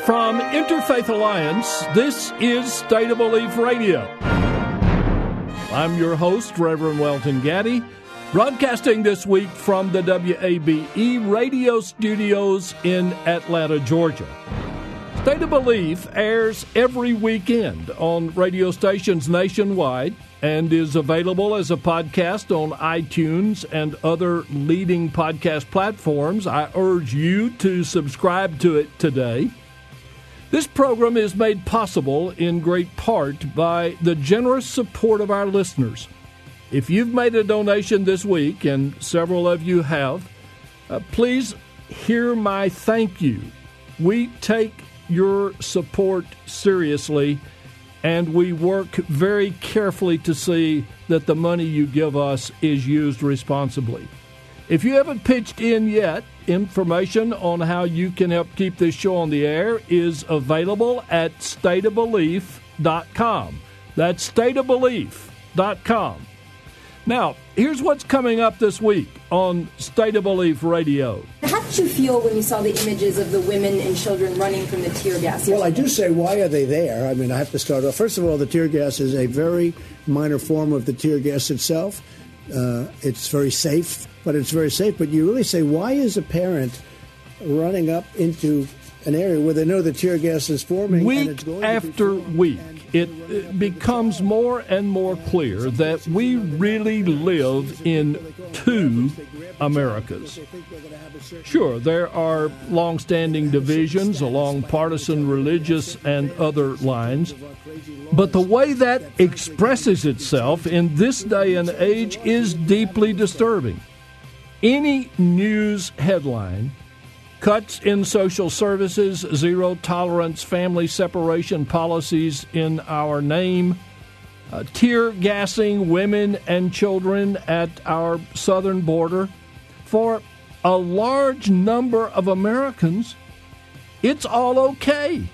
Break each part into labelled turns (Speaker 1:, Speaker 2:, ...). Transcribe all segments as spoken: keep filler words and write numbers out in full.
Speaker 1: From Interfaith Alliance, this is State of Belief Radio. I'm your host, Reverend Welton Gaddy, broadcasting this week from the W A B E radio studios in Atlanta, Georgia. State of Belief airs every weekend on radio stations nationwide and is available as a podcast on iTunes and other leading podcast platforms. I urge you to subscribe to it today. This program is made possible in great part by the generous support of our listeners. If you've made a donation this week, and several of you have, uh, please hear my thank you. We take your support seriously, and we work very carefully to see that the money you give us is used responsibly. If you haven't pitched in yet, information on how you can help keep this show on the air is available at state of belief dot com. That's state of belief dot com. Now, here's what's coming up this week on State of Belief Radio.
Speaker 2: How did you feel when you saw the images of the women and children running from the tear gas?
Speaker 3: Well, I do say, why are they there? I mean, I have to start off. First of all, the tear gas is a very minor form of the tear gas itself. Uh, it's very safe, but it's very safe. But you really say, why is a parent running up into an area where they know the tear gas is forming?
Speaker 1: Week
Speaker 3: and it's going
Speaker 1: after
Speaker 3: to be
Speaker 1: week, it, it becomes more and more clear that we really live in two Americas. Sure, there are long-standing divisions along partisan, religious, and other lines, but the way that expresses itself in this day and age is deeply disturbing. Any news headline, cuts in social services, zero-tolerance family separation policies in our name, uh, tear-gassing women and children at our southern border. For a large number of Americans, it's all okay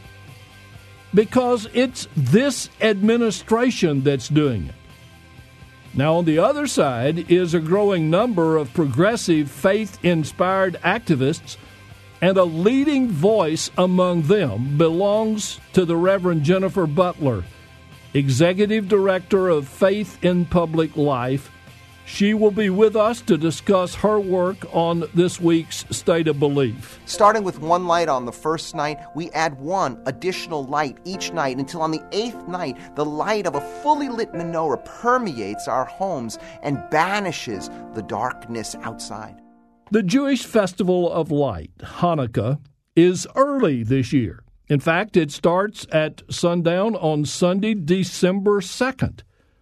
Speaker 1: because it's this administration that's doing it. Now, on the other side is a growing number of progressive, faith-inspired activists, and a leading voice among them belongs to the Reverend Jennifer Butler, Executive Director of Faith in Public Life. She will be with us to discuss her work on this week's State of Belief.
Speaker 4: Starting with one light on the first night, we add one additional light each night until on the eighth night, the light of a fully lit menorah permeates our homes and banishes the darkness outside.
Speaker 1: The Jewish Festival of Light, Hanukkah, is early this year. In fact, it starts at sundown on Sunday, December second.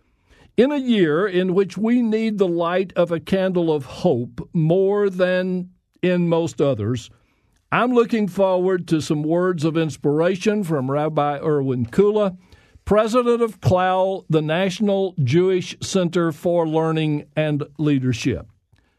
Speaker 1: In a year in which we need the light of a candle of hope more than in most others, I'm looking forward to some words of inspiration from Rabbi Irwin Kula, president of C L A L, the National Jewish Center for Learning and Leadership.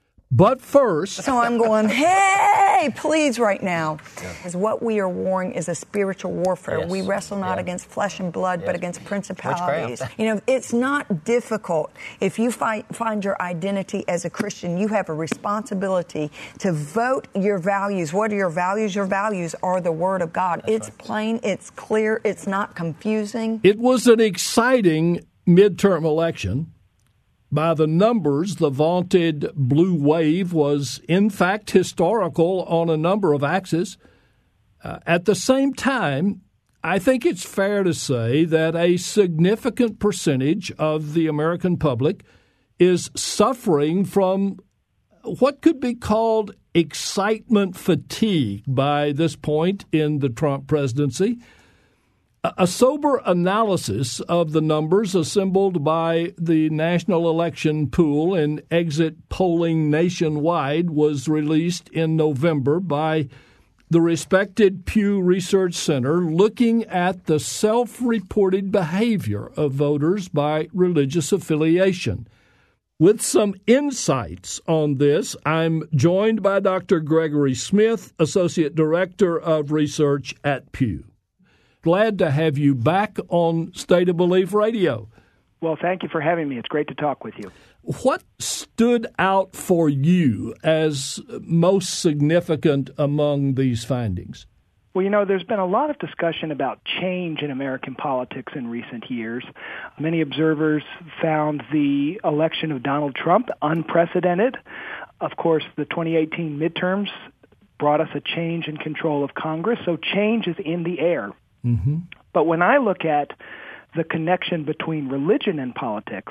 Speaker 1: But first...
Speaker 5: So I'm going, hey, please right now. Because yeah. what we are warring is a spiritual warfare. Yes. We wrestle not yeah. against flesh and blood, yes. but against principalities. You know, it's not difficult. If you find, find your identity as a Christian, you have a responsibility to vote your values. What are your values? Your values are the Word of God. That's it's right. plain, it's clear, it's not confusing.
Speaker 1: It was an exciting midterm election. By the numbers, the vaunted blue wave was, in fact, historical on a number of axes. Uh, at the same time, I think it's fair to say that a significant percentage of the American public is suffering from what could be called excitement fatigue by this point in the Trump presidency. A sober analysis of the numbers assembled by the National Election Pool and exit polling nationwide was released in November by the respected Pew Research Center, looking at the self-reported behavior of voters by religious affiliation. With some insights on this, I'm joined by Doctor Gregory Smith, Associate Director of Research at Pew. Glad to have you back on State of Belief Radio.
Speaker 6: Well, thank you for having me. It's great to talk with you.
Speaker 1: What stood out for you as most significant among these findings?
Speaker 6: Well, you know, there's been a lot of discussion about change in American politics in recent years. Many observers found the election of Donald Trump unprecedented. Of course, the twenty eighteen midterms brought us a change in control of Congress, so change is in the air. Mm-hmm. But when I look at the connection between religion and politics,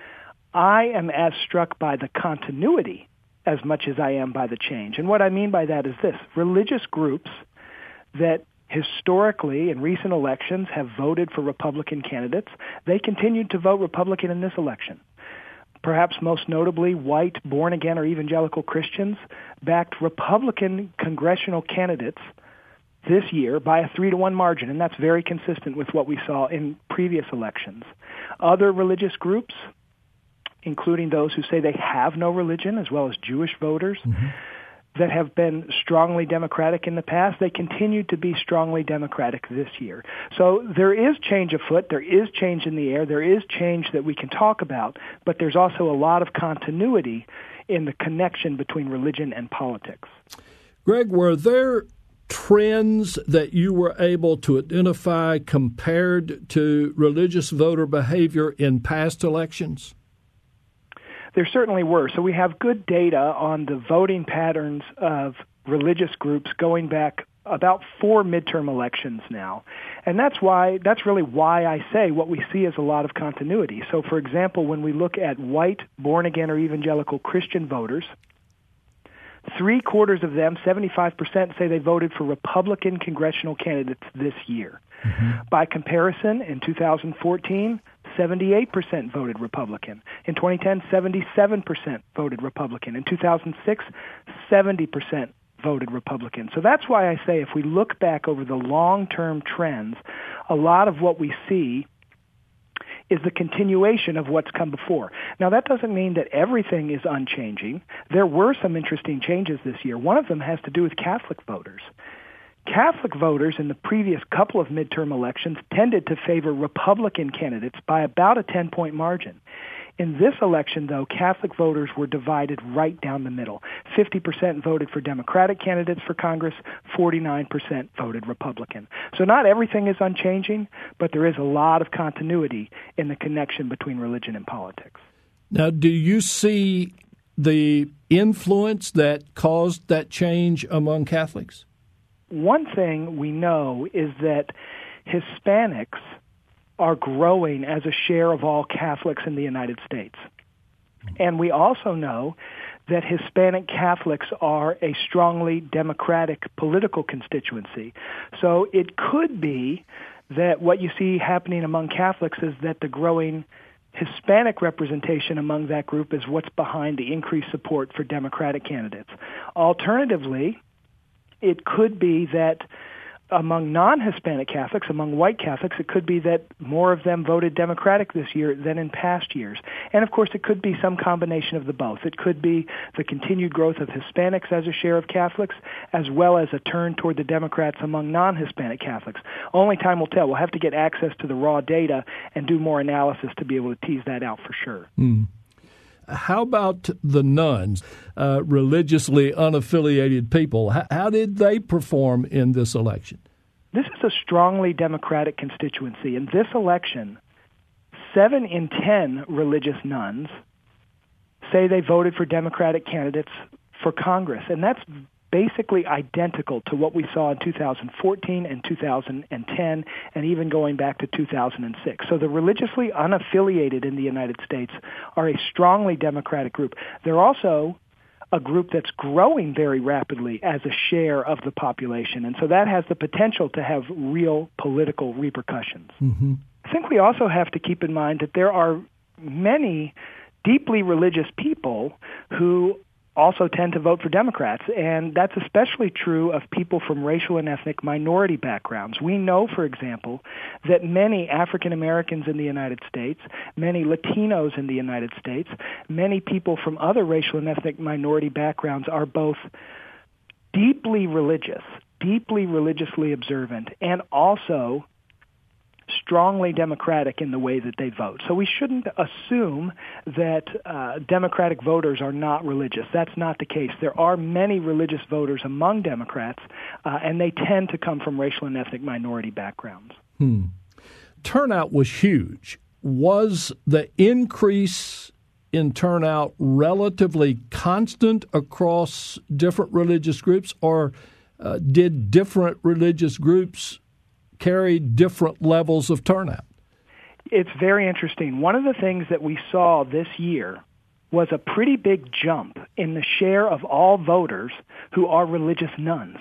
Speaker 6: I am as struck by the continuity as much as I am by the change. And what I mean by that is this: religious groups that historically in recent elections have voted for Republican candidates, they continued to vote Republican in this election. Perhaps most notably, white, born-again, or evangelical Christians backed Republican congressional candidates this year by a three to one margin, and that's very consistent with what we saw in previous elections. Other religious groups, including those who say they have no religion, as well as Jewish voters, mm-hmm. that have been strongly Democratic in the past, they continue to be strongly Democratic this year. So there is change afoot, there is change in the air, there is change that we can talk about, but there's also a lot of continuity in the connection between religion and politics.
Speaker 1: Greg, were there trends that you were able to identify compared to religious voter behavior in past elections?
Speaker 6: There certainly were. So we have good data on the voting patterns of religious groups going back about four midterm elections now. And that's why that's really why I say what we see is a lot of continuity. So for example, when we look at white, born-again, or evangelical Christian voters, three quarters of them, seventy-five percent, say they voted for Republican congressional candidates this year. Mm-hmm. By comparison, in two thousand fourteen, seventy-eight percent voted Republican. In twenty ten, seventy-seven percent voted Republican. In two thousand six, seventy percent voted Republican. So that's why I say if we look back over the long-term trends, a lot of what we see is the continuation of what's come before. Now, that doesn't mean that everything is unchanging. There were some interesting changes this year. One of them has to do with Catholic voters. Catholic voters in the previous couple of midterm elections tended to favor Republican candidates by about a ten-point margin. In this election, though, Catholic voters were divided right down the middle. fifty percent voted for Democratic candidates for Congress, forty-nine percent voted Republican. So not everything is unchanging, but there is a lot of continuity in the connection between religion and politics.
Speaker 1: Now, do you see the influence that caused that change among Catholics?
Speaker 6: One thing we know is that Hispanics are growing as a share of all Catholics in the United States. And we also know that Hispanic Catholics are a strongly Democratic political constituency. So it could be that what you see happening among Catholics is that the growing Hispanic representation among that group is what's behind the increased support for Democratic candidates. Alternatively, it could be that among non-Hispanic Catholics, among white Catholics, it could be that more of them voted Democratic this year than in past years. And, of course, it could be some combination of the both. It could be the continued growth of Hispanics as a share of Catholics, as well as a turn toward the Democrats among non-Hispanic Catholics. Only time will tell. We'll have to get access to the raw data and do more analysis to be able to tease that out for sure.
Speaker 1: Mm. How about the nuns, uh, religiously unaffiliated people? How, how did they perform in this election?
Speaker 6: This is a strongly Democratic constituency. In this election, seven in ten religious nuns say they voted for Democratic candidates for Congress, and that's basically identical to what we saw in two thousand fourteen and two thousand ten, and even going back to two thousand six. So the religiously unaffiliated in the United States are a strongly Democratic group. They're also a group that's growing very rapidly as a share of the population, and so that has the potential to have real political repercussions. Mm-hmm. I think we also have to keep in mind that there are many deeply religious people who also tend to vote for Democrats, and that's especially true of people from racial and ethnic minority backgrounds. We know, for example, that many African Americans in the United States, many Latinos in the United States, many people from other racial and ethnic minority backgrounds are both deeply religious, deeply religiously observant, and also strongly Democratic in the way that they vote. So we shouldn't assume that uh, Democratic voters are not religious. That's not the case. There are many religious voters among Democrats, uh, and they tend to come from racial and ethnic minority backgrounds.
Speaker 1: Hmm. Turnout was huge. Was the increase in turnout relatively constant across different religious groups, or uh, did different religious groups carry different levels of turnout?
Speaker 6: It's very interesting. One of the things that we saw this year was a pretty big jump in the share of all voters who are religious nuns.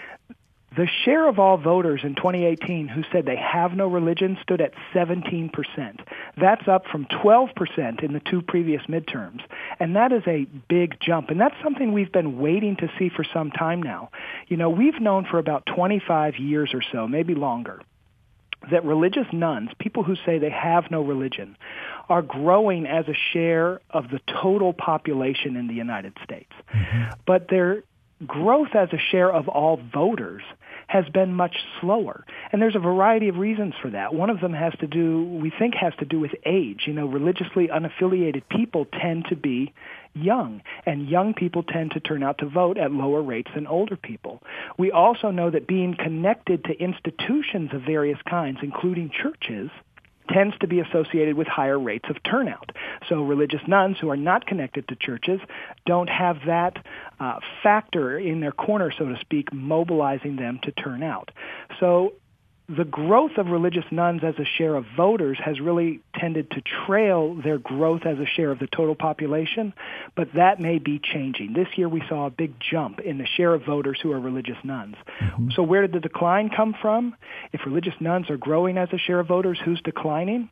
Speaker 6: The share of all voters in twenty eighteen who said they have no religion stood at seventeen percent. That's up from twelve percent in the two previous midterms. And that is a big jump. And that's something we've been waiting to see for some time now. You know, we've known for about twenty-five years or so, maybe longer, that religious nuns, people who say they have no religion, are growing as a share of the total population in the United States. Mm-hmm. But their growth as a share of all voters has been much slower. And there's a variety of reasons for that. One of them has to do, we think has to do with age. You know, religiously unaffiliated people tend to be young, and young people tend to turn out to vote at lower rates than older people. We also know that being connected to institutions of various kinds, including churches, tends to be associated with higher rates of turnout. So religious nuns who are not connected to churches don't have that uh, factor in their corner, so to speak, mobilizing them to turn out. So the growth of religious nuns as a share of voters has really tended to trail their growth as a share of the total population, but that may be changing. This year we saw a big jump in the share of voters who are religious nuns. Mm-hmm. So where did the decline come from? If religious nuns are growing as a share of voters, who's declining?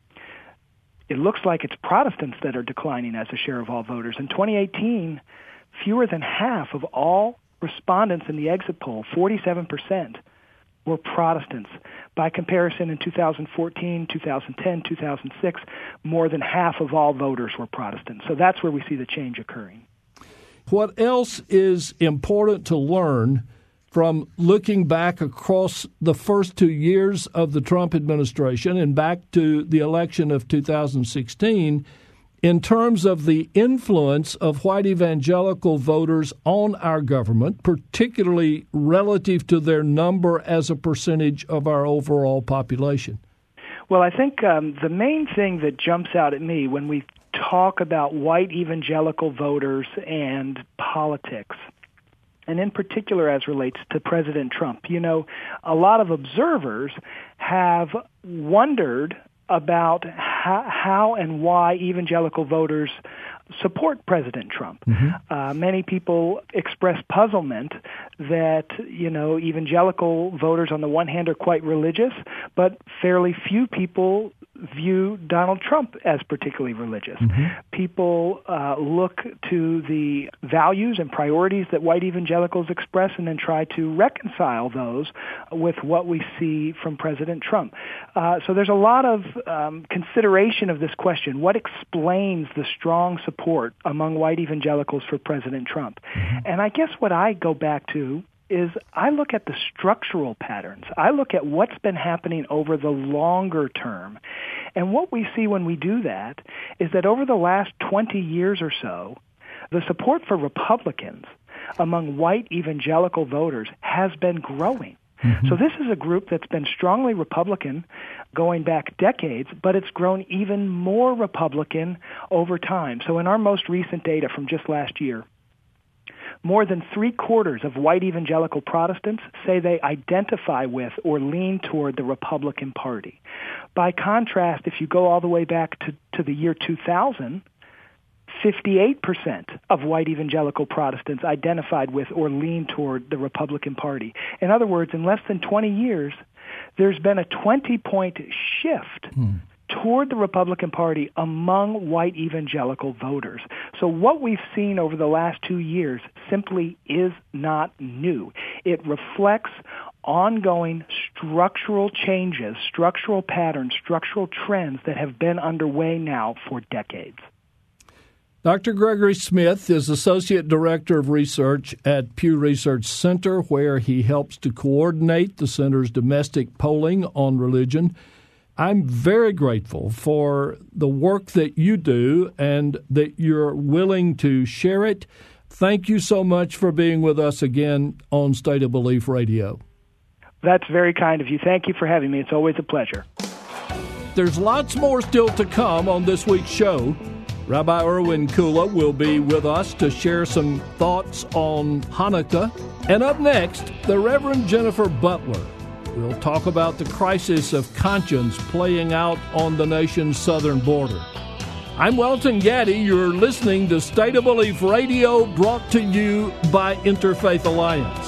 Speaker 6: It looks like it's Protestants that are declining as a share of all voters. In twenty eighteen, fewer than half of all respondents in the exit poll, forty-seven percent, were Protestants. By comparison, in two thousand fourteen, two thousand ten, two thousand six, more than half of all voters were Protestants. So that's where we see the change occurring.
Speaker 1: What else is important to learn from looking back across the first two years of the Trump administration and back to the election of two thousand sixteen in terms of the influence of white evangelical voters on our government, particularly relative to their number as a percentage of our overall population?
Speaker 6: Well, I think um, the main thing that jumps out at me when we talk about white evangelical voters and politics, and in particular as relates to President Trump, you know, a lot of observers have wondered about how, how and why evangelical voters support President Trump. Mm-hmm. Uh, many people express puzzlement that, you know, evangelical voters on the one hand are quite religious, but fairly few people view Donald Trump as particularly religious. Mm-hmm. People uh, look to the values and priorities that white evangelicals express and then try to reconcile those with what we see from President Trump. Uh, so there's a lot of um, consideration of this question. What explains the strong support among white evangelicals for President Trump? Mm-hmm. And I guess what I go back to is I look at the structural patterns. I look at what's been happening over the longer term. And what we see when we do that is that over the last twenty years or so, the support for Republicans among white evangelical voters has been growing. Mm-hmm. So this is a group that's been strongly Republican going back decades, but it's grown even more Republican over time. So in our most recent data from just last year, more than three-quarters of white evangelical Protestants say they identify with or lean toward the Republican Party. By contrast, if you go all the way back to, to the year two thousand, fifty-eight percent of white evangelical Protestants identified with or leaned toward the Republican Party. In other words, in less than twenty years, there's been a twenty-point shift hmm. toward the Republican Party among white evangelical voters. So what we've seen over the last two years simply is not new. It reflects ongoing structural changes, structural patterns, structural trends that have been underway now for decades.
Speaker 1: Doctor Gregory Smith is Associate Director of Research at Pew Research Center, where he helps to coordinate the center's domestic polling on religion. I'm very grateful for the work that you do and that you're willing to share it. Thank you so much for being with us again on State of Belief Radio.
Speaker 6: That's very kind of you. Thank you for having me. It's always a pleasure.
Speaker 1: There's lots more still to come on this week's show. Rabbi Irwin Kula will be with us to share some thoughts on Hanukkah. And up next, the Reverend Jennifer Butler. We'll talk about the crisis of conscience playing out on the nation's southern border. I'm Welton Gaddy. You're listening to State of Belief Radio, brought to you by Interfaith Alliance.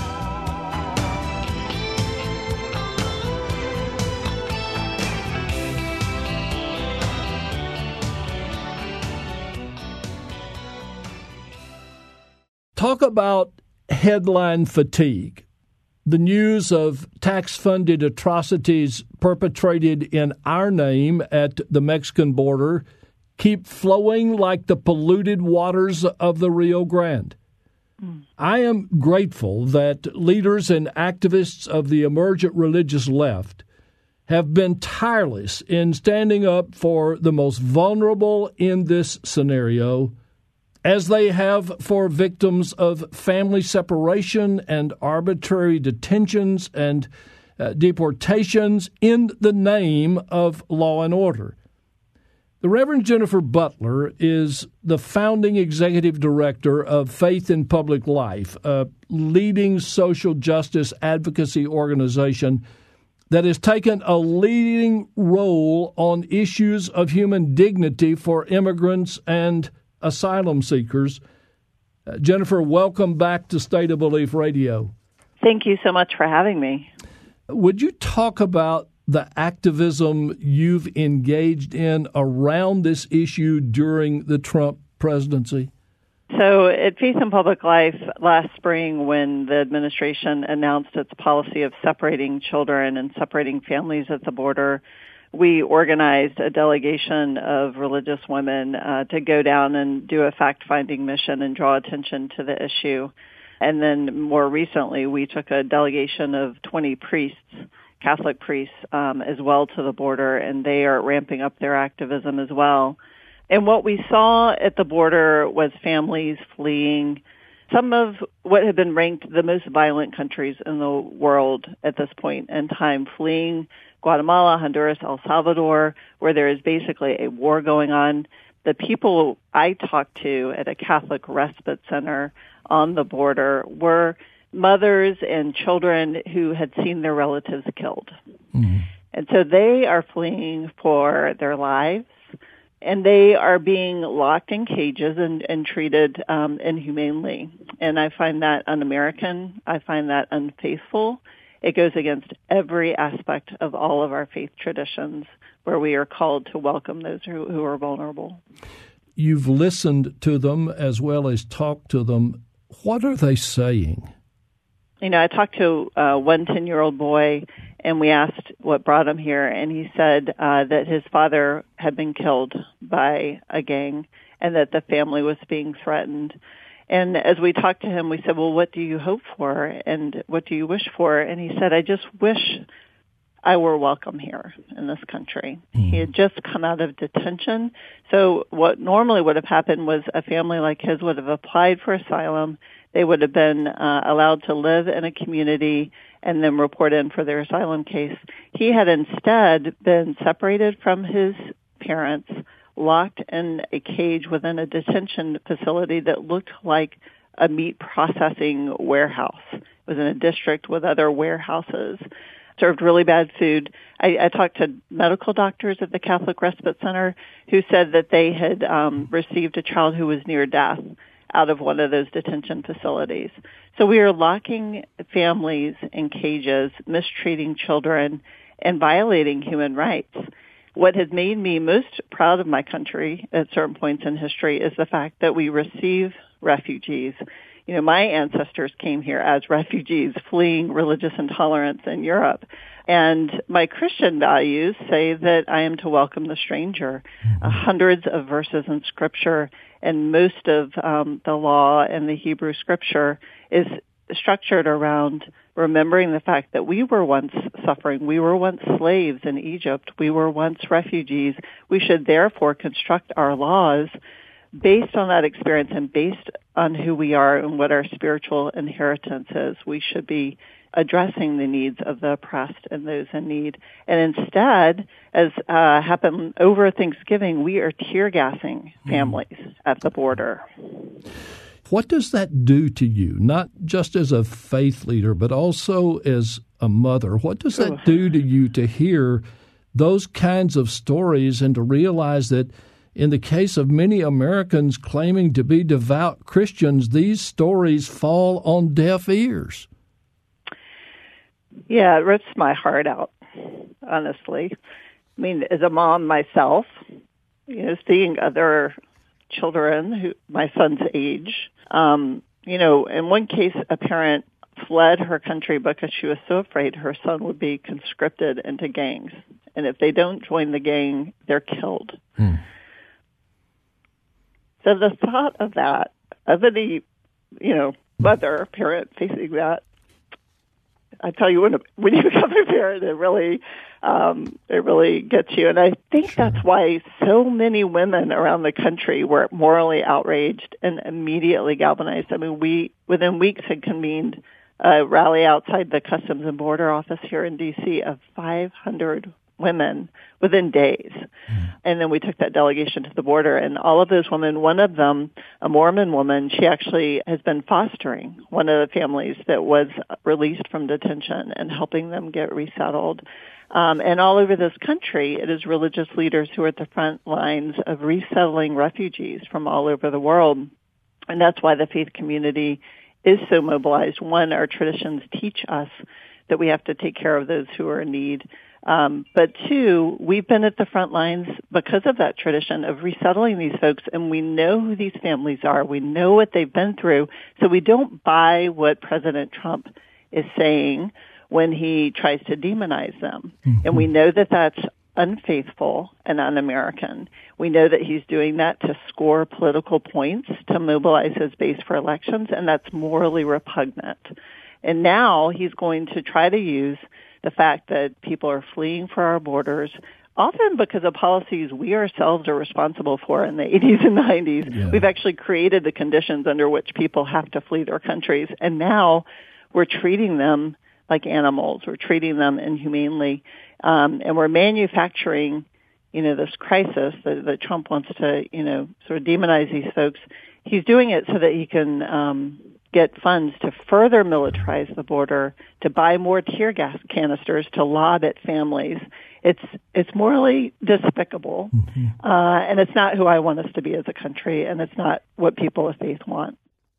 Speaker 1: Talk about headline fatigue. The news of tax-funded atrocities perpetrated in our name at the Mexican border keep flowing like the polluted waters of the Rio Grande. Mm. I am grateful that leaders and activists of the emergent religious left have been tireless in standing up for the most vulnerable in this scenario, as they have for victims of family separation and arbitrary detentions and uh, deportations in the name of law and order. The Reverend Jennifer Butler is the founding executive director of Faith in Public Life, a leading social justice advocacy organization that has taken a leading role on issues of human dignity for immigrants and asylum seekers. Uh, Jennifer, welcome back to State of Belief Radio.
Speaker 7: Thank you so much for having me.
Speaker 1: Would you talk about the activism you've engaged in around this issue during the Trump presidency?
Speaker 7: So at Faith in Public Life last spring, when the administration announced its policy of separating children and separating families at the border, we organized a delegation of religious women uh, to go down and do a fact-finding mission and draw attention to the issue. And then more recently, we took a delegation of twenty priests, Catholic priests, um, as well to the border, and they are ramping up their activism as well. And what we saw at the border was families fleeing some of what had been ranked the most violent countries in the world at this point in time, fleeing Guatemala, Honduras, El Salvador, where there is basically a war going on. The people I talked to at a Catholic respite center on the border were mothers and children who had seen their relatives killed. Mm-hmm. And so they are fleeing for their lives, and they are being locked in cages and, and treated um, inhumanely. And I find that un-American. I find that unfaithful. It goes against every aspect of all of our faith traditions, where we are called to welcome those who, who are vulnerable.
Speaker 1: You've listened to them as well as talked to them. What are they saying?
Speaker 7: You know, I talked to uh, one ten-year-old boy, and we asked what brought him here, and he said uh, that his father had been killed by a gang and that the family was being threatened. And as we talked to him, we said, well, what do you hope for and what do you wish for? And he said, I just wish I were welcome here in this country. Mm. He had just come out of detention. So what normally would have happened was a family like his would have applied for asylum. They would have been uh, allowed to live in a community and then report in for their asylum case. He had instead been separated from his parents, locked in a cage within a detention facility that looked like a meat processing warehouse. It was in a district with other warehouses. Served really bad food. I, I talked to medical doctors at the Catholic Respite Center who said that they had um, received a child who was near death out of one of those detention facilities. So we are locking families in cages, mistreating children, and violating human rights. What has made me most proud of my country at certain points in history is the fact that we receive refugees. You know, my ancestors came here as refugees fleeing religious intolerance in Europe. And my Christian values say that I am to welcome the stranger. Uh, hundreds of verses in Scripture and most of um, the law and the Hebrew Scripture is structured around remembering the fact that we were once suffering. We were once slaves in Egypt. We were once refugees. We should therefore construct our laws based on that experience and based on who we are and what our spiritual inheritance is. We should be addressing the needs of the oppressed and those in need. And instead, as uh, happened over Thanksgiving, we are tear gassing families mm. at the border.
Speaker 1: What does that do to you, not just as a faith leader, but also as a mother? What does that do to you to hear those kinds of stories and to realize that in the case of many Americans claiming to be devout Christians, these stories fall on deaf ears?
Speaker 7: Yeah, it rips my heart out, honestly. I mean, as a mom myself, you know, seeing other children who my son's age, um, you know, in one case, a parent fled her country because she was so afraid her son would be conscripted into gangs. And if they don't join the gang, they're killed. Hmm. So the thought of that, of any, you know, mother, parent facing that, I tell you, when when you become a parent, it really, um, it really gets you. And I think sure. that's why so many women around the country were morally outraged and immediately galvanized. I mean, we within weeks had convened a rally outside the Customs and Border Office here in D C of five hundred women within days. Mm. And then we took that delegation to the border, and all of those women, one of them, a Mormon woman, she actually has been fostering one of the families that was released from detention and helping them get resettled. Um, and all over this country, it is religious leaders who are at the front lines of resettling refugees from all over the world. And that's why the faith community is so mobilized. One, our traditions teach us that we have to take care of those who are in need. Um, but two, we've been at the front lines because of that tradition of resettling these folks, and we know who these families are. We know what they've been through, so we don't buy what President Trump is saying when he tries to demonize them. Mm-hmm. And we know that that's unfaithful and un-American. We know that he's doing that to score political points, to mobilize his base for elections, and that's morally repugnant. And now he's going to try to use the fact that people are fleeing for our borders, often because of policies we ourselves are responsible for in the eighties and nineties. Yeah. We've actually created the conditions under which people have to flee their countries, and now we're treating them like animals. We're treating them inhumanely, um, and we're manufacturing, you know, this crisis that, that Trump wants to, you know, sort of demonize these folks. He's doing it so that he can um, get funds to further militarize the border, to buy more tear gas canisters, to lob at families. It's it's morally despicable, mm-hmm. uh, and it's not who I want us to be as a country, and it's not what people of faith want.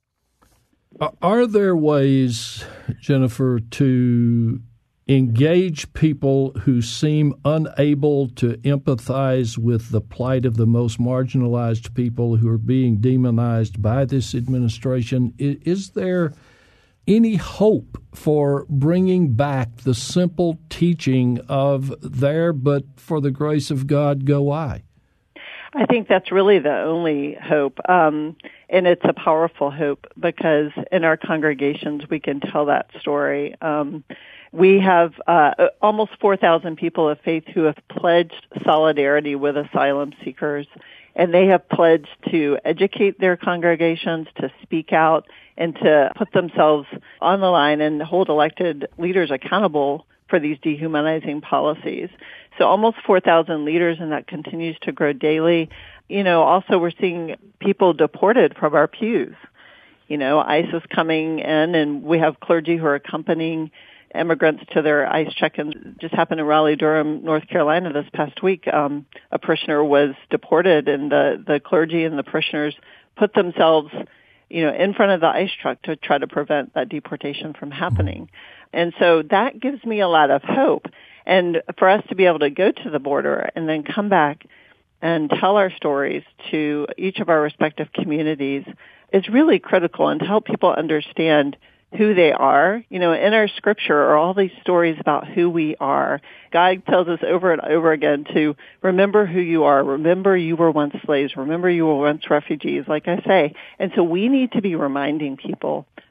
Speaker 1: Are there ways, Jennifer, to engage people who seem unable to empathize with the plight of the most marginalized people who are being demonized by this administration? Is there any hope for bringing back the simple teaching of there, but for the grace of God go I?
Speaker 7: I think that's really the only hope, um, and it's a powerful hope because in our congregations we can tell that story. Um, we have uh, almost four thousand people of faith who have pledged solidarity with asylum seekers, and they have pledged to educate their congregations, to speak out, and to put themselves on the line and hold elected leaders accountable for these dehumanizing policies. So almost four thousand leaders, and that continues to grow daily. You know, also we're seeing people deported from our pews. You know, ICE is coming in, and we have clergy who are accompanying immigrants to their ICE check-ins. Just happened in Raleigh-Durham, North Carolina this past week. Um, a parishioner was deported, and the, the clergy and the parishioners put themselves, you know, in front of the ICE truck to try to prevent that deportation from happening. And so that gives me a lot of hope. And for us to be able to go to the border and then come back and tell our stories to each of our respective communities is really critical, and to help people understand who they are. You know, in our scripture are all these stories about who we are. God tells us over and over again to remember who you are. Remember you were once slaves. Remember you were once refugees, like I say. And so we need to be reminding people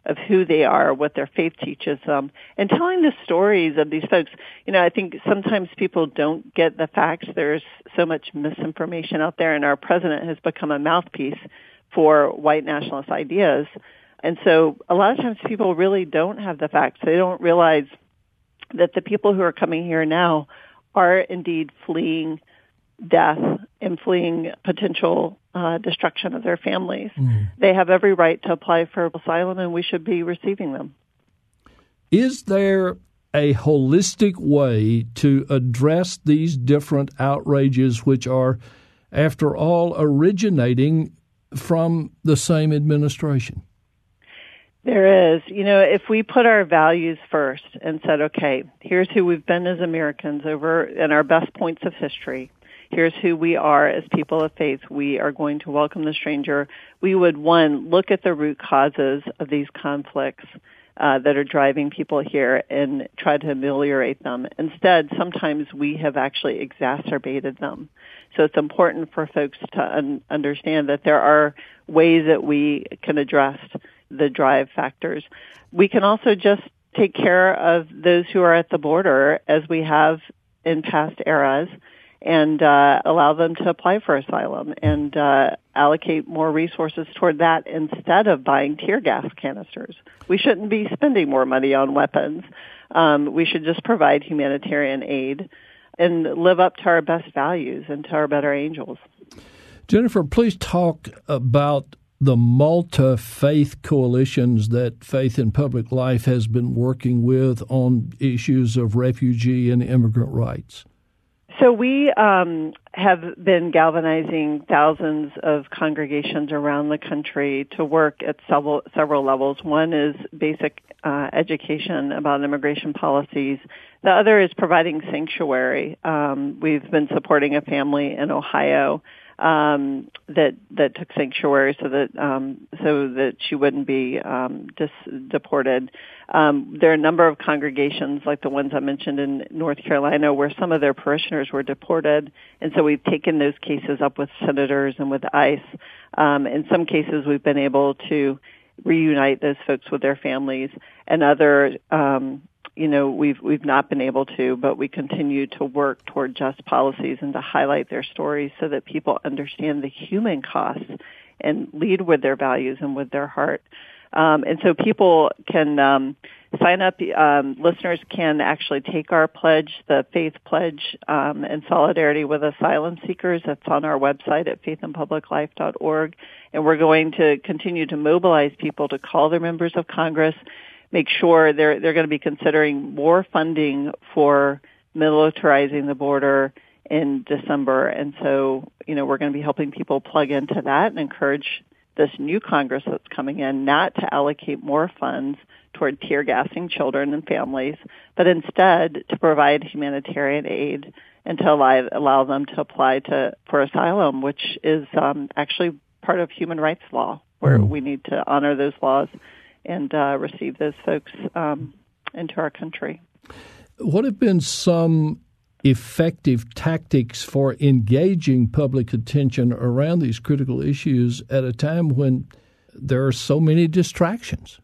Speaker 7: of who they are, what their faith teaches them, and telling the stories of these folks. You know, I think sometimes people don't get the facts. There's so much misinformation out there, and our president has become a mouthpiece for white nationalist ideas. And so a lot of times people really don't have the facts. They don't realize that the people who are coming here now are indeed fleeing death and fleeing potential uh, destruction of their families. Mm. They have every right to apply for asylum, and we should be receiving them.
Speaker 1: Is there a holistic way to address these different outrages, which are, after all, originating from the same administration?
Speaker 7: There is. You know, if we put our values first and said, okay, here's who we've been as Americans over and our best points of history, here's who we are as people of faith, we are going to welcome the stranger, we would, one, look at the root causes of these conflicts uh, that are driving people here and try to ameliorate them. Instead, sometimes we have actually exacerbated them. So it's important for folks to un- understand that there are ways that we can address the drive factors. We can also just take care of those who are at the border, as we have in past eras, and uh, allow them to apply for asylum and uh, allocate more resources toward that instead of buying tear gas canisters. We shouldn't be spending more money on weapons. Um, we should just provide humanitarian aid and live up to our best values and to our better angels.
Speaker 1: Jennifer, please talk about the Malta faith coalitions that Faith in Public Life has been working with on issues of refugee and immigrant rights.
Speaker 7: So we um, have been galvanizing thousands of congregations around the country to work at several several levels. One is basic uh, education about immigration policies. The other is providing sanctuary. Um, we've been supporting a family in Ohio um, that that took sanctuary so that um, so that she wouldn't be um, dis- deported. Um, there are a number of congregations, like the ones I mentioned in North Carolina, where some of their parishioners were deported, and so we've taken those cases up with senators and with ICE. Um, in some cases, we've been able to reunite those folks with their families, and other, um, you know, we've we've not been able to, but we continue to work toward just policies and to highlight their stories so that people understand the human costs and lead with their values and with their heart. Um, and so people can um, sign up. Um, listeners can actually take our pledge, the Faith Pledge, um, in solidarity with asylum seekers. That's on our website at faith in public life dot org. And we're going to continue to mobilize people to call their members of Congress, make sure they're they're going to be considering more funding for militarizing the border in December. And so, you know, we're going to be helping people plug into that and encourage this new Congress that's coming in not to allocate more funds toward tear gassing children and families, but instead to provide humanitarian aid and to allow, allow them to apply to for asylum, which is um, actually part of human rights law, where mm. we need to honor those laws and uh, receive those folks um, into our country.
Speaker 1: What have been some effective tactics for engaging public attention around these critical issues at a time when there are so many distractions?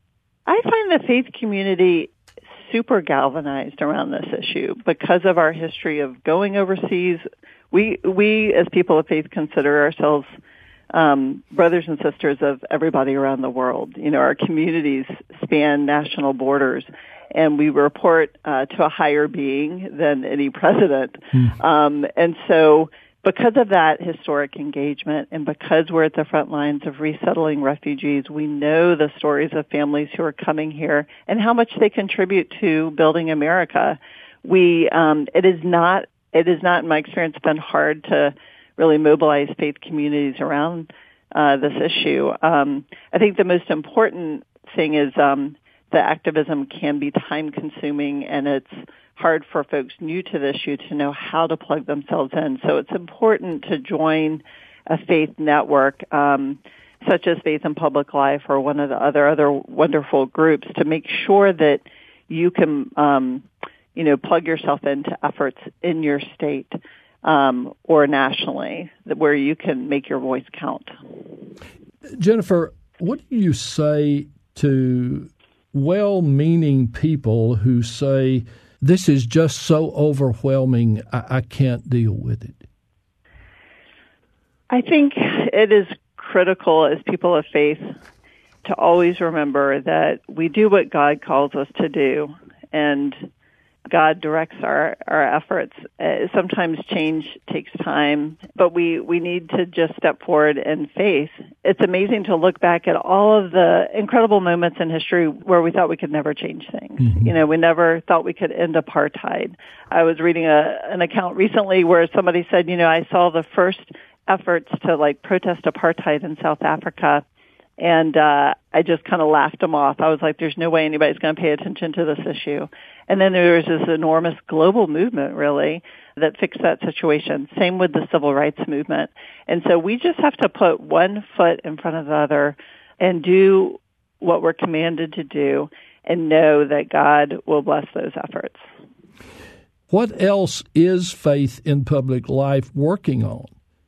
Speaker 7: I find the faith community super galvanized around this issue because of our history of going overseas. We, we as people of faith, consider ourselves um, brothers and sisters of everybody around the world. You know, our communities span national borders, and we report uh, to a higher being than any president. Mm. Um, and so because of that historic engagement and because we're at the front lines of resettling refugees, we know the stories of families who are coming here and how much they contribute to building America. We, um, it is not, it is not, in my experience, been hard to really mobilize faith communities around uh, this issue. Um, I think the most important thing is um, the activism can be time-consuming, and it's hard for folks new to the issue to know how to plug themselves in. So it's important to join a faith network, um, such as Faith in Public Life or one of the other other wonderful groups, to make sure that you can, um, you know, plug yourself into efforts in your state um, or nationally, where you can make your voice count.
Speaker 1: Jennifer, what do you say to well-meaning people who say, this is just so overwhelming, I, I can't deal with it?
Speaker 7: I think it is critical as people of faith to always remember that we do what God calls us to do, and God directs our, our efforts. Uh, sometimes change takes time, but we, we need to just step forward in faith. It's amazing to look back at all of the incredible moments in history where we thought we could never change things. Mm-hmm. You know, we never thought we could end apartheid. I was reading a, an account recently where somebody said, you know, I saw the first efforts to like protest apartheid in South Africa, and uh, I just kind of laughed them off. I was like, there's no way anybody's going to pay attention to this issue. And then there was this enormous global movement, really, that fixed that situation. Same with the civil rights movement. And so we just have to put one foot in front of the other and do what we're commanded to do and know that God will bless those efforts.
Speaker 1: What else is Faith in Public Life working on?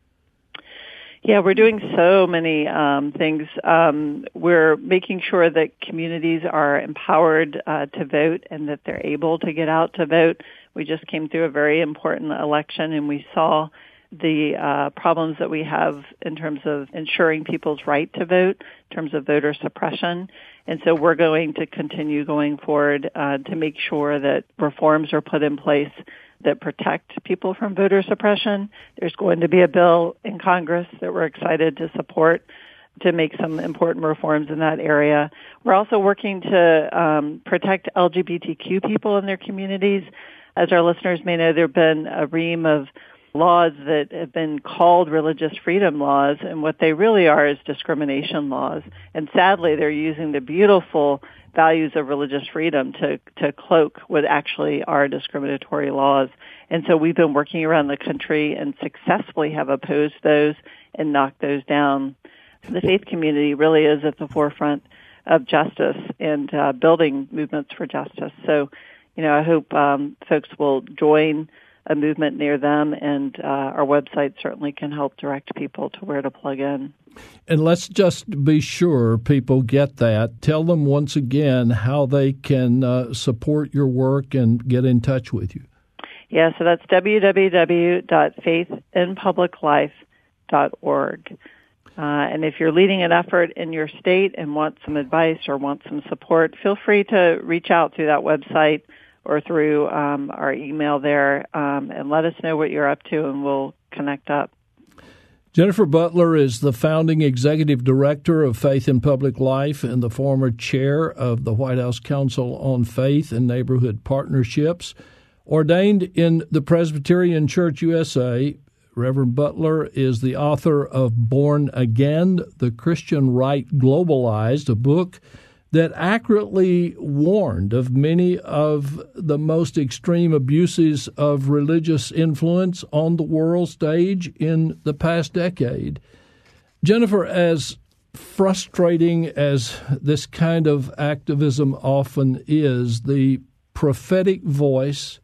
Speaker 7: Yeah, we're doing so many um, things. Um, we're making sure that communities are empowered uh, to vote and that they're able to get out to vote. We just came through a very important election, and we saw the uh, problems that we have in terms of ensuring people's right to vote, in terms of voter suppression. And so we're going to continue going forward uh, to make sure that reforms are put in place that protect people from voter suppression. There's going to be a bill in Congress that we're excited to support to make some important reforms in that area. We're also working to um, protect L G B T Q people in their communities. As our listeners may know, there have been a ream of laws that have been called religious freedom laws, and what they really are is discrimination laws. And sadly, they're using the beautiful values of religious freedom to, to cloak what actually are discriminatory laws. And so we've been working around the country and successfully have opposed those and knocked those down. The faith community really is at the forefront of justice and uh, building movements for justice. So, you know, I hope um, folks will join a movement near them, and uh, our website certainly can help direct people to where to plug in.
Speaker 1: And let's just be sure people get that. Tell them once again how they can uh, support your work and get in touch with you.
Speaker 7: Yeah, so that's w w w dot faith in public life dot org. Uh, and if you're leading an effort in your state and want some advice or want some support, feel free to reach out through that website or through um, our email there, um, and let us know what you're up to, and we'll connect up.
Speaker 1: Jennifer Butler is the founding executive director of Faith in Public Life and the former chair of the White House Council on Faith and Neighborhood Partnerships. Ordained in the Presbyterian Church U S A, Reverend Butler is the author of Born Again, The Christian Right Globalized, a book that accurately warned of many of the most extreme abuses of religious influence on the world stage in the past decade. Jennifer, as frustrating as this kind of activism often is, the prophetic voice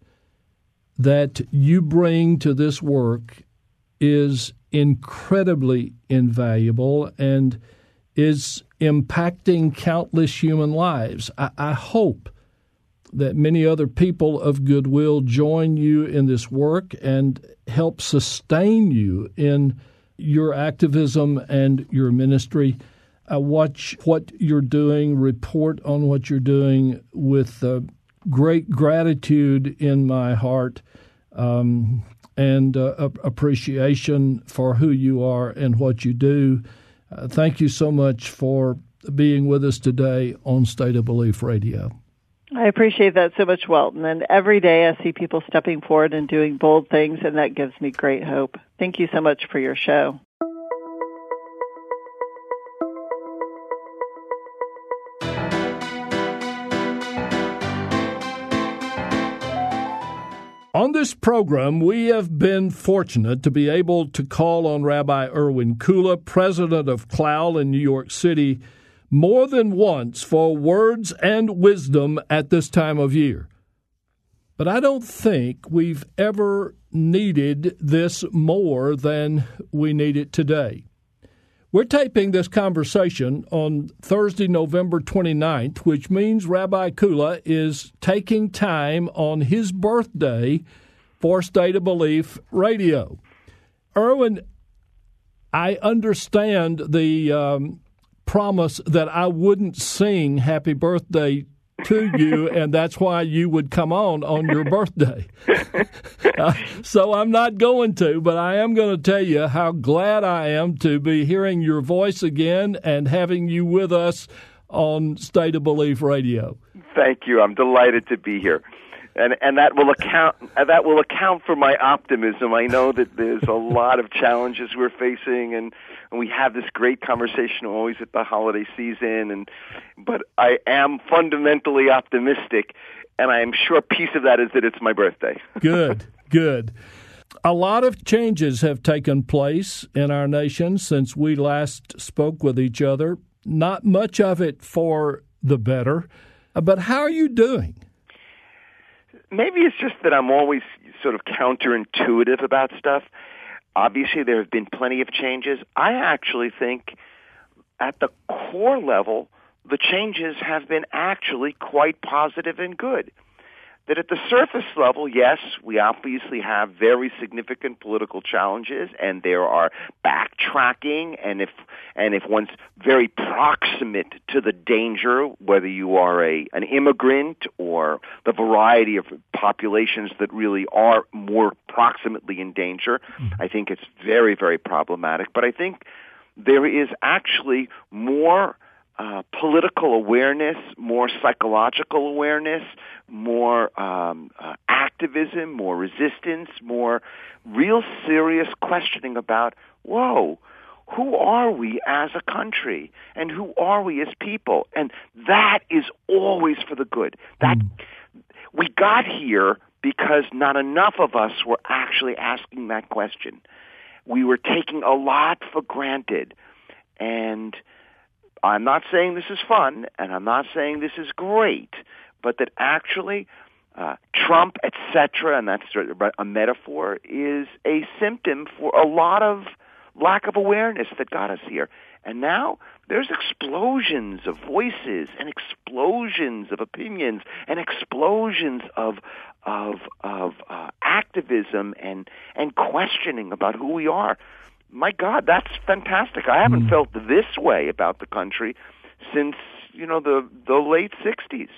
Speaker 1: that you bring to this work is incredibly invaluable and is impacting countless human lives. I, I hope that many other people of goodwill join you in this work and help sustain you in your activism and your ministry. I watch what you're doing, report on what you're doing with uh, great gratitude in my heart um, and uh, appreciation for who you are and what you do. Uh, thank you so much for being with us today on State of Belief Radio.
Speaker 7: I appreciate that so much, Welton. And every day I see people stepping forward and doing bold things, and that gives me great hope. Thank you so much for your show.
Speaker 1: On this program, we have been fortunate to be able to call on Rabbi Erwin Kula, president of C L A L in New York City, more than once for words and wisdom at this time of year. But I don't think we've ever needed this more than we need it today. We're taping this conversation on Thursday, November twenty-ninth, which means Rabbi Kula is taking time on his birthday for State of Belief Radio. Erwin, I understand the um, promise that I wouldn't sing Happy Birthday to you, and that's why you would come on on your birthday. uh, so I'm not going to, but I am going to tell you how glad I am to be hearing your voice again and having you with us on State of Belief Radio.
Speaker 8: Thank you. I'm delighted to be here. And and that will account that will account for my optimism. I know that there's a lot of challenges we're facing, and, and we have this great conversation always at the holiday season. And but I am fundamentally optimistic, and I am sure a piece of that is that it's my birthday.
Speaker 1: Good, good. A lot of changes have taken place in our nation since we last spoke with each other. Not much of it for the better. But how are you doing?
Speaker 8: Maybe it's just that I'm always sort of counterintuitive about stuff. Obviously, there have been plenty of changes. I actually think at the core level, the changes have been actually quite positive and good. That at the surface level, yes, we obviously have very significant political challenges, and there are backtracking, and if and if one's very proximate to the danger, whether you are a an immigrant or the variety of populations that really are more proximately in danger, mm-hmm. I think it's very, very problematic. But I think there is actually more Uh, political awareness, more psychological awareness, more um, uh, activism, more resistance, more real serious questioning about, whoa, who are we as a country and who are we as people? And that is always for the good. That mm. we got here because not enough of us were actually asking that question. We were taking a lot for granted, and I'm not saying this is fun, and I'm not saying this is great, but that actually uh, Trump, et cetera, and that's a metaphor, is a symptom for a lot of lack of awareness that got us here. And now there's explosions of voices and explosions of opinions and explosions of of of uh, activism and and questioning about who we are. My God, that's fantastic. I haven't mm. felt this way about the country since, you know, the, the late sixties.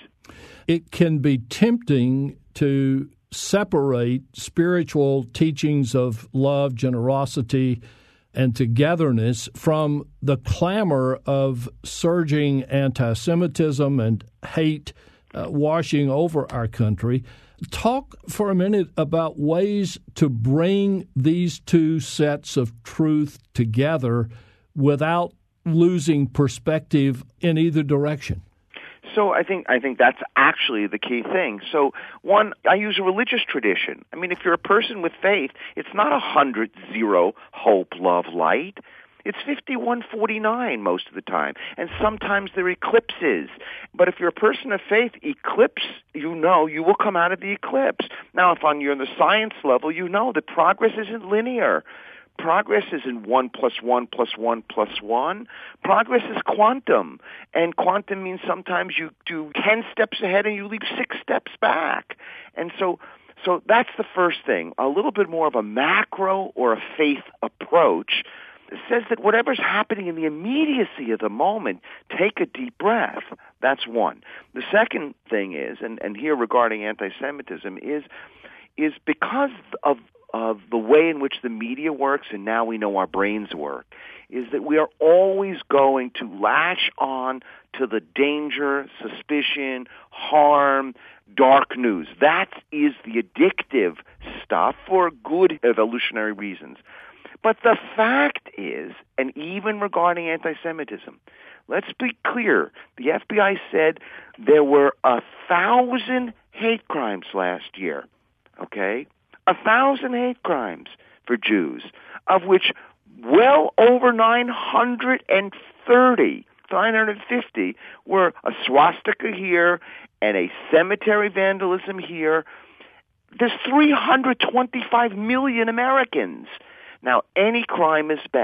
Speaker 1: It can be tempting to separate spiritual teachings of love, generosity, and togetherness from the clamor of surging anti-Semitism and hate uh, washing over our country. Talk for a minute about ways to bring these two sets of truth together without losing perspective in either direction.
Speaker 8: So I think I think that's actually the key thing. So one, I use a religious tradition. I mean, if you're a person with faith, it's not a hundred, zero, hope, love, light. It's fifty-one forty-nine most of the time, and sometimes there are eclipses. But if you're a person of faith, eclipse, you know, you will come out of the eclipse. Now, if on you're on the science level, you know that progress isn't linear. Progress isn't one plus one plus one plus one. Progress is quantum, and quantum means sometimes you do ten steps ahead and you leave six steps back. And so, so that's the first thing. A little bit more of a macro or a faith approach says that whatever's happening in the immediacy of the moment, take a deep breath. That's one. The second thing is, and, and here regarding anti-Semitism, is is because of of the way in which the media works, and now we know our brains work, is that we are always going to lash on to the danger, suspicion, harm, dark news. That is the addictive stuff for good evolutionary reasons. But the fact is, and even regarding anti-Semitism, let's be clear. The F B I said there were a thousand hate crimes last year, okay? A thousand hate crimes for Jews, of which well over nine hundred thirty, nine hundred fifty were a swastika here and a cemetery vandalism here. There's three hundred twenty-five million Americans. Now, any crime is bad.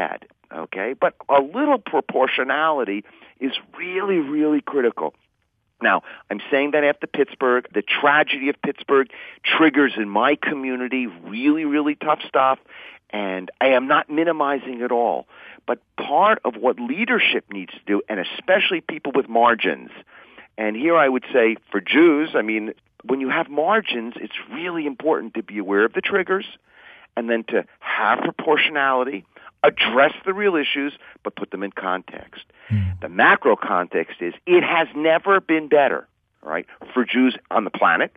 Speaker 8: okay? But a little proportionality is really, really critical. Now, I'm saying that after Pittsburgh, the tragedy of Pittsburgh triggers in my community really, really tough stuff, and I am not minimizing it all. But part of what leadership needs to do, and especially people with margins, and here I would say for Jews, I mean, when you have margins, it's really important to be aware of the triggers and then to have proportionality, address the real issues, but put them in context. Mm. The macro context is it has never been better, right, for Jews on the planet,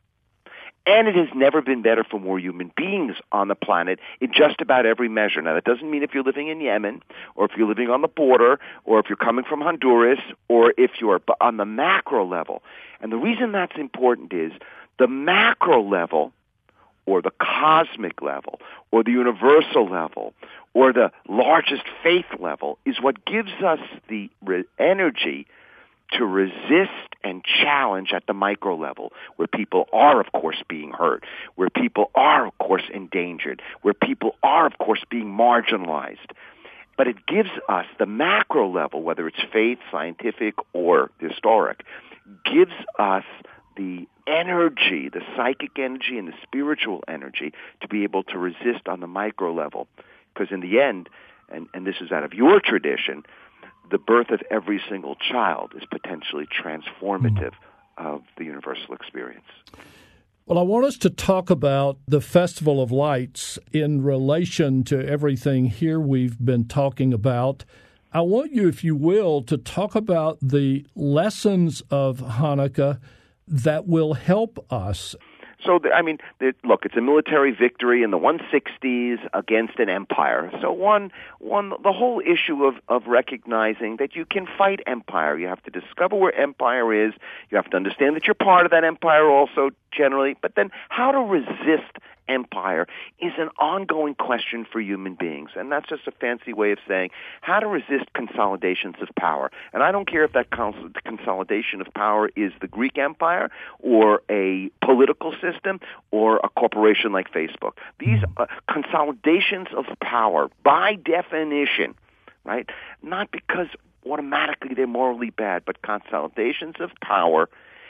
Speaker 8: and it has never been better for more human beings on the planet in just about every measure. Now, that doesn't mean if you're living in Yemen, or if you're living on the border, or if you're coming from Honduras, or if you're on the macro level. And the reason that's important is the macro level, or the cosmic level, or the universal level, or the largest faith level is what gives us the re- energy to resist and challenge at the micro level, where people are, of course, being hurt, where people are, of course, endangered, where people are, of course, being marginalized. But it gives us the macro level, whether it's faith, scientific, or historic, gives us the energy, the psychic energy and the spiritual energy to be able to resist on the micro level. Because in the end, and, and this is out of your tradition, the birth of every single child is potentially transformative of the universal experience.
Speaker 1: Well, I want us to talk about the Festival of Lights in relation to everything here we've been talking about. I want you, if you will, to talk about the lessons of Hanukkah that will help us.
Speaker 8: So, I mean, look, it's a military victory in the one sixties against an empire. So one, one, the whole issue of, of recognizing that you can fight empire. You have to discover where empire is. You have to understand that you're part of that empire also, generally. But then how to resist empire is an ongoing question for human beings. And that's just a fancy way of saying how to resist consolidations of power. And I don't care if that cons- consolidation of power is the Greek Empire or a political system or a corporation like Facebook. These uh, consolidations of power, by definition, right, not because automatically they're morally bad, but consolidations of power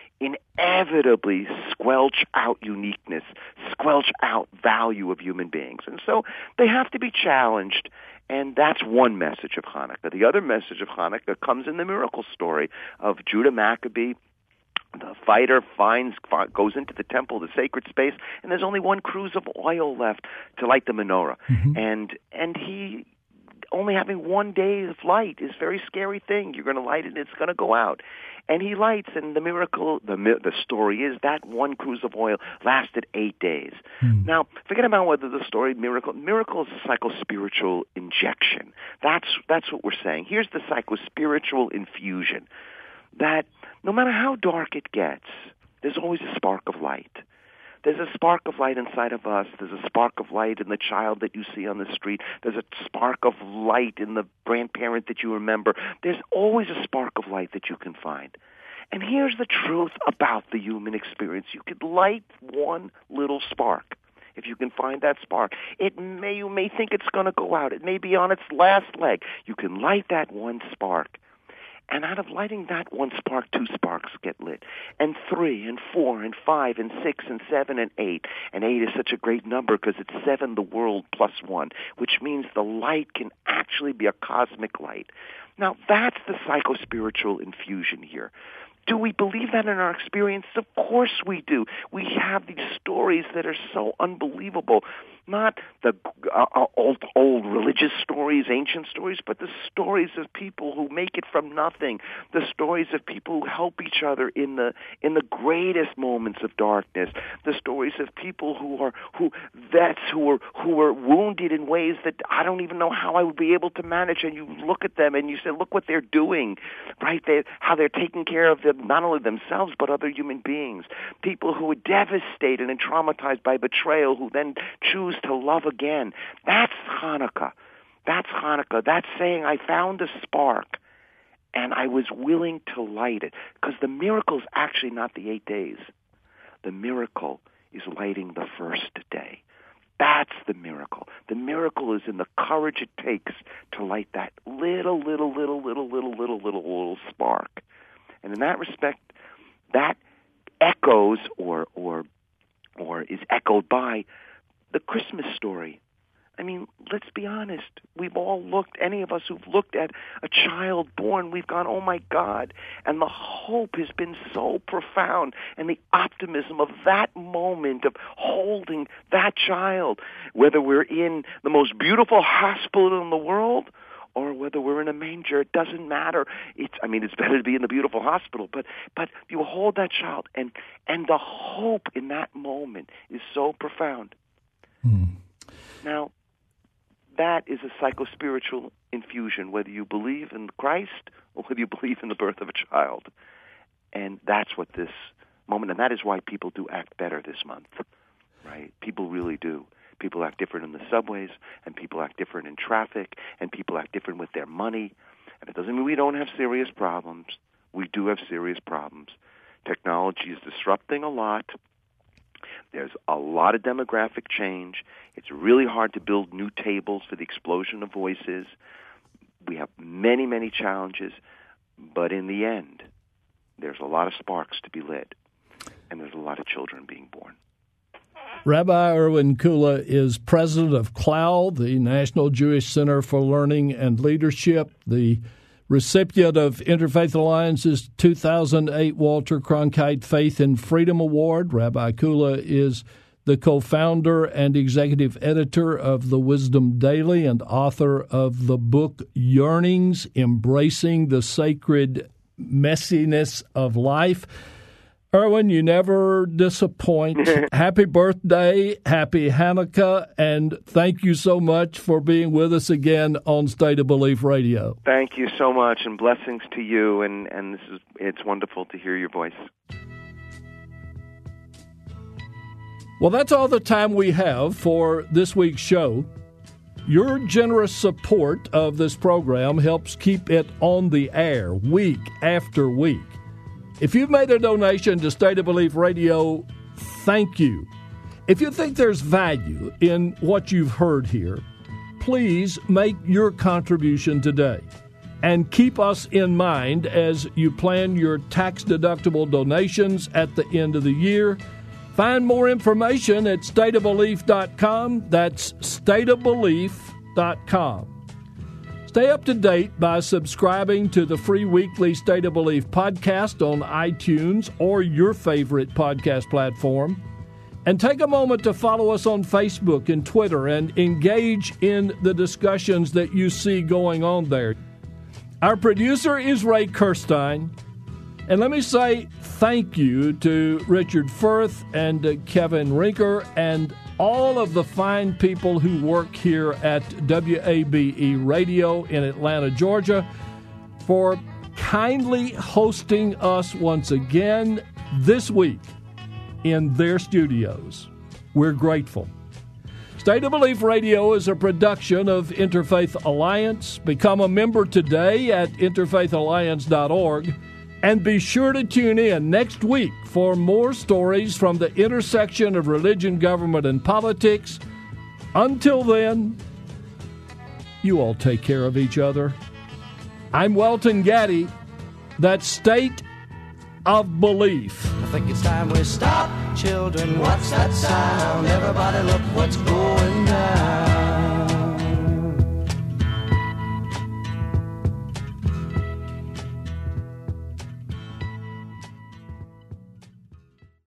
Speaker 8: inevitably squelch out uniqueness, squelch out value of human beings. And so they have to be challenged, and that's one message of Hanukkah. The other message of Hanukkah comes in the miracle story of Judah Maccabee. The fighter finds, goes into the temple, the sacred space, and there's only one cruse of oil left to light the menorah. Mm-hmm. And and he... only having one day of light is a very scary thing. You're going to light it and it's going to go out. And he lights, and the miracle, the the story is that one cruse of oil lasted eight days. Hmm. Now, forget about whether the story miracle, miracle is a psychospiritual injection. That's that's what we're saying. Here's the psychospiritual infusion, that no matter how dark it gets, there's always a spark of light. There's a spark of light inside of us. There's a spark of light in the child that you see on the street. There's a spark of light in the grandparent that you remember. There's always a spark of light that you can find. And here's the truth about the human experience. You could light one little spark. If you can find that spark, it may, you may think it's going to go out. It may be on its last leg. You can light that one spark. And out of lighting that one spark, two sparks get lit. And three, and four, and five, and six, and seven, and eight. And eight is such a great number because it's seven, the world, plus one, which means the light can actually be a cosmic light. Now, that's the psychospiritual infusion here. Do we believe that in our experience? Of course we do. We have these stories that are so unbelievable. Not the uh, old, old religious stories, ancient stories, but the stories of people who make it from nothing. The stories of people who help each other in the in the greatest moments of darkness. The stories of people who are who vets who are who are wounded in ways that I don't even know how I would be able to manage. And you look at them and you say, look what they're doing, right? They, how they're taking care of them, not only themselves but other human beings. People who are devastated and traumatized by betrayal, who then choose to love again. That's Hanukkah. That's Hanukkah. That's saying I found a spark and I was willing to light it. Because the miracle is actually not the eight days. The miracle is lighting the first day. That's the miracle. The miracle is in the courage it takes to light that little, little, little, little, little, little, little, little spark. And in that respect, that echoes or or or is echoed by the Christmas story. I mean, let's be honest. We've all looked, any of us who've looked at a child born, we've gone, oh, my God. And the hope has been so profound. And the optimism of that moment of holding that child, whether we're in the most beautiful hospital in the world or whether we're in a manger, it doesn't matter. It's, I mean, it's better to be in the beautiful hospital, but but you hold that child, and, and the hope in that moment is so profound.
Speaker 1: Hmm.
Speaker 8: Now, that is a psychospiritual infusion, whether you believe in Christ or whether you believe in the birth of a child. And that's what this moment, and that is why people do act better this month, right? People really do. People act different in the subways, and people act different in traffic, and people act different with their money. And it doesn't mean we don't have serious problems. We do have serious problems. Technology is disrupting a lot. There's a lot of demographic change. It's really hard to build new tables for the explosion of voices. We have many, many challenges, but in the end, there's a lot of sparks to be lit, and there's a lot of children being born.
Speaker 1: Rabbi Irwin Kula is president of C L O W, the National Jewish Center for Learning and Leadership, the recipient of Interfaith Alliance's two thousand eight Walter Cronkite Faith and Freedom Award. Rabbi Kula is the co-founder and executive editor of The Wisdom Daily and author of the book Yearnings, Embracing the Sacred Messiness of Life. Irwin, you never disappoint. Happy birthday, happy Hanukkah, and thank you so much for being with us again on State of Belief Radio.
Speaker 8: Thank you so much, and blessings to you, and, and this is it's wonderful to hear your voice.
Speaker 1: Well, that's all the time we have for this week's show. Your generous support of this program helps keep it on the air week after week. If you've made a donation to State of Belief Radio, thank you. If you think there's value in what you've heard here, please make your contribution today. And keep us in mind as you plan your tax-deductible donations at the end of the year. Find more information at state of belief dot com. That's state of belief dot com. Stay up to date by subscribing to the free weekly State of Belief podcast on iTunes or your favorite podcast platform. And take a moment to follow us on Facebook and Twitter and engage in the discussions that you see going on there. Our producer is Ray Kirstein. And let me say thank you to Richard Firth and uh, Kevin Rinker and all of the fine people who work here at W A B E Radio in Atlanta, Georgia, for kindly hosting us once again this week in their studios. We're grateful. State of Belief Radio is a production of Interfaith Alliance. Become a member today at interfaith alliance dot org. And be sure to tune in next week for more stories from the intersection of religion, government, and politics. Until then, you all take care of each other. I'm Welton Gaddy. That's State of Belief.
Speaker 9: I think it's time we stop. Children, what's that sound? Everybody look what's going on.